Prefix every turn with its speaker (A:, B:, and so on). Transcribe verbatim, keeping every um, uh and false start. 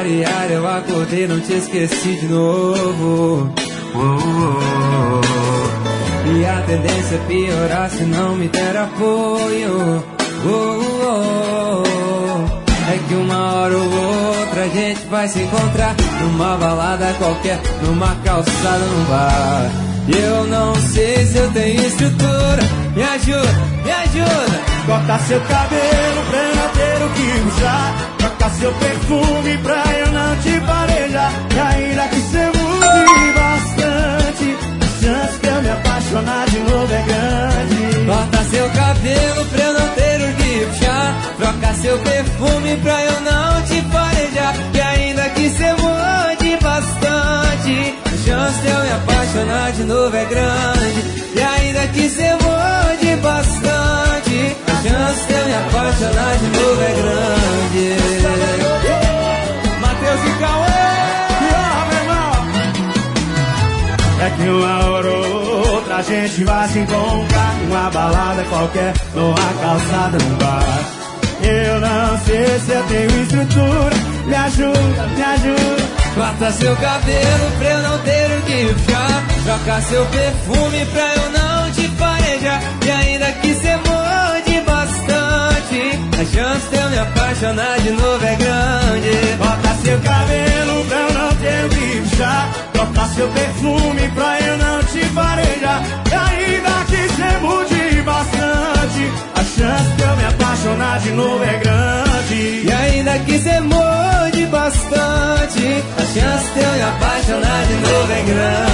A: variar, eu acordei, não te esqueci de novo. Oh, oh, oh. E a tendência é piorar se não me der apoio. Oh, oh, oh. É que uma hora ou outra a gente vai se encontrar numa balada qualquer, numa calçada, num bar. Eu não sei se eu tenho estrutura. Me ajuda, me ajuda.
B: Corta seu cabelo pra eu não ter o que puxar. Troca seu perfume pra eu não te parejar. E ainda que cê mude bastante, a chance de eu me apaixonar de novo é grande.
A: Corta seu cabelo pra eu não ter o que puxar. Troca seu perfume pra eu não te parejar. E ainda que cê mude bastante, a chance de eu me apaixonar de novo é grande. E ainda que cê mude bastante, a chance de eu me apaixonar de novo é grande.
B: Matheus e Cauê, ah, meu irmão. É que uma hora ou outra a gente vai se encontrar numa balada qualquer, numa calçada, num bar. Eu não sei se eu tenho estrutura. Me ajuda, me ajuda.
A: Corta seu cabelo pra eu não ter o que puxar. Troca seu perfume pra eu não te parejar. E ainda que cê mude bastante, a chance de eu me apaixonar de novo é grande.
B: Corta seu cabelo pra eu não ter o que puxar. Troca seu perfume pra eu não te parejar. E ainda que cê mude bastante, a chance de eu me apaixonar de novo é grande.
A: E ainda que cê mude bastante, a chance de eu me apaixonar de novo é grande.